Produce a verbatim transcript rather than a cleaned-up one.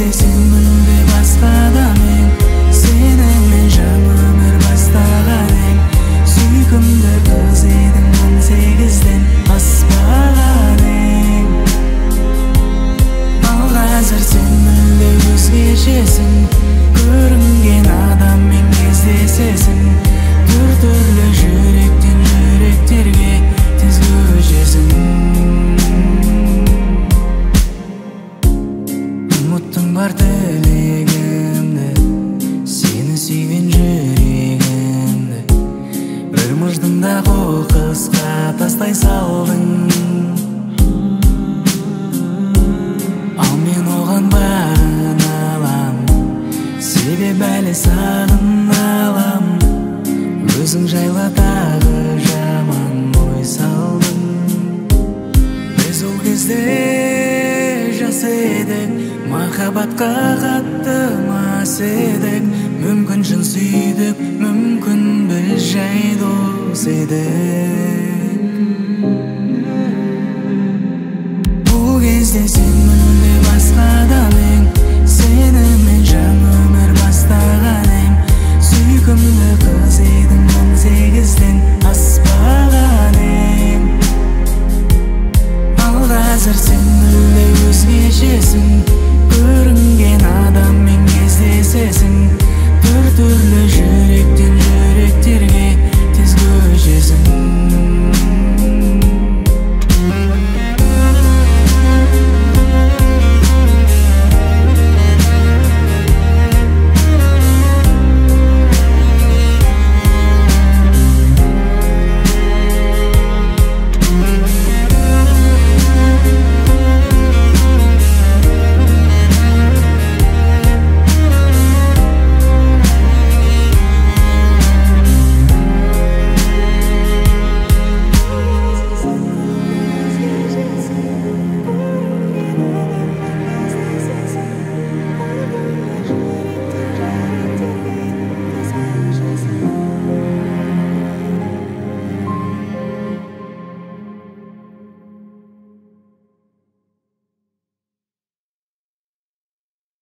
кезде сен мүлде басқада мен сеніңмен жаңа өмір бастаған ең сүйкімді қыз едің он сегізден аспаған ең ал қазір сен мүлде өзгешесің көрінген адаммен кездесесің түр-түрлі жүректен жүректерге тез көшесің ұмыттың бар тілегімді сені сүйген жүрегімді бір мыждыңда қоқысқа тастай салдың ал мен оған бағынамын себебі әлі сағынамын өзің жайлы тағы жаман ой салдың біз ол кезде жас едік махаббатқа қатты мас едік мүмкін шын сүйдік мүмкін біз жай дос едік бұл кезде сен мүлде басқада мен